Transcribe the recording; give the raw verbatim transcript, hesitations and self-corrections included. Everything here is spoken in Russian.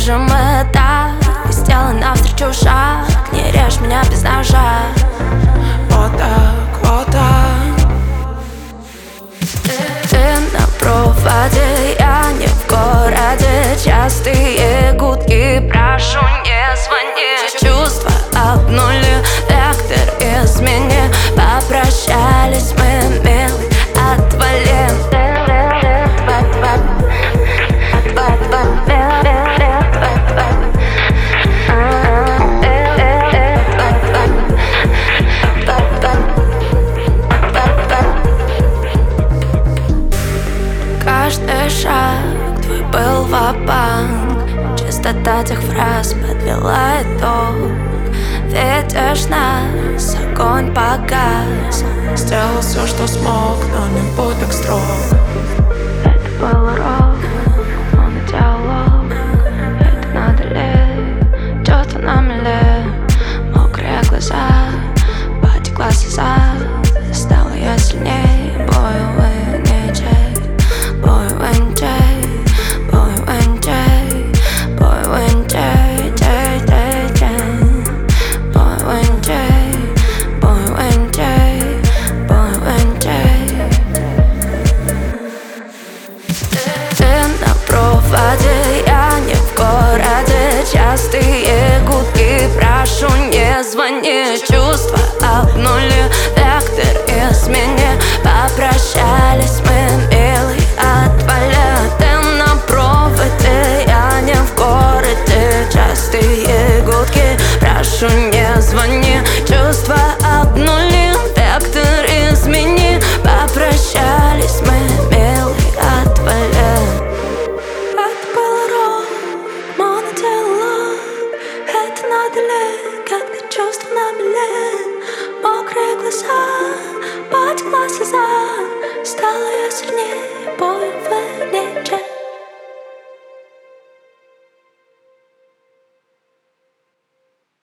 же мы так? Ты сделай навстречу шаг, не режь меня без ножа. Вот так, вот так. Ты на проводе, я не в городе. Частые гудки, прошу, не звони. Чувства обнули, вектор измени. Попрощались мы, милый, отвали. Каждый шаг твой был ва-банк. Частота тех фраз подвела итог. Видишь нас, огонь погас. Сделал все, что смог, но не будь так строг. Это был урок.